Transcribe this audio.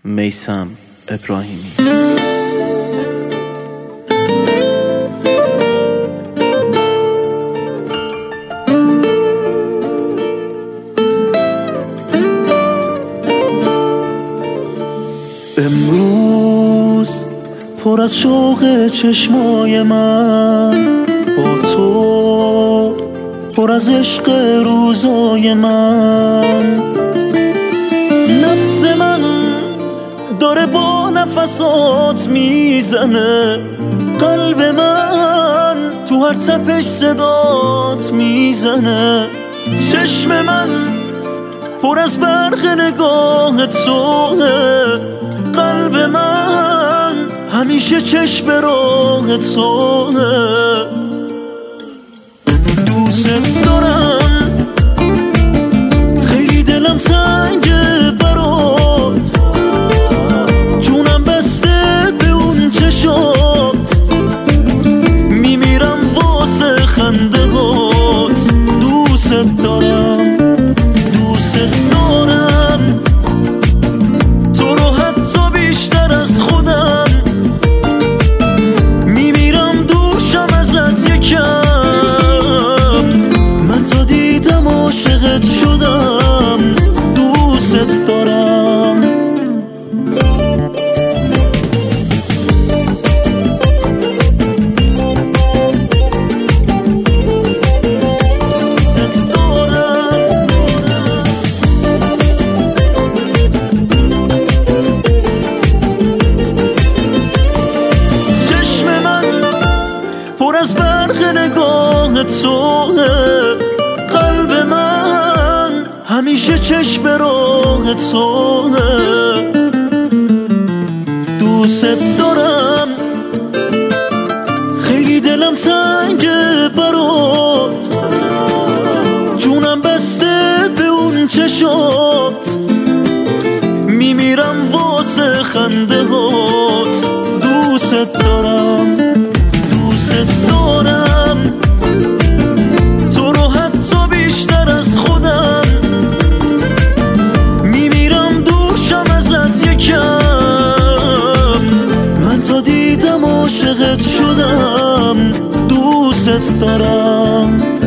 میثم ابراهیمی. امروز پر از شوق چشمای من، با تو پر از عشق روزای من. نبض من داره با نفسات میزنه، قلب من تو هر تپش صدات میزنه. چشم من پر از برق نگاه توه، قلب من همیشه چشم راه توه. دوست دارم، خیلی دلم تنگه برات، جونم بسته به اون چشات، میمیرم واسه خنده هات. دوست دارم، دوست دارم تو رو حتی بیشتر از خودم، میمیرم دوشم ازت یکم. من تا دیدم عاشقت شدم، دوست دارم. پر از برق نگاه توه، قلب من همیشه چشم راه توه. دوست دارم، خیلی دلم تنگه برات، جونم بسته به اون چشات، میمیرم واسه خنده هات. دوست دارم، دوست دارم تو رو حتی بیشتر از خودم، میمیرم دوشم ازت یکم. من تا دیدم عاشقت شدم، دوست دارم.